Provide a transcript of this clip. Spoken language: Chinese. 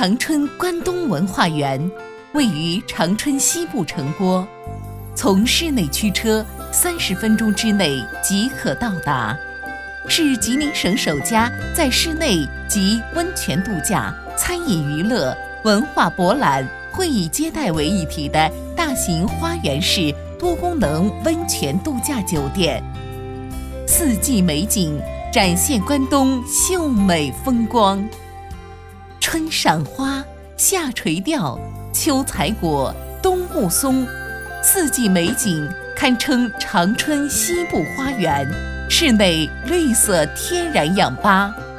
长春关东文化园位于长春西部城郭，从市内驱车30分钟之内即可到达，是吉林省首家在室内集温泉度假、餐饮娱乐、文化博览、会议接待为一体的大型花园式多功能温泉度假酒店。四季美景展现关东秀美风光，春赏花，夏垂钓，秋采果，冬沐松，四季美景堪称长春西部花园，室内绿色天然氧吧。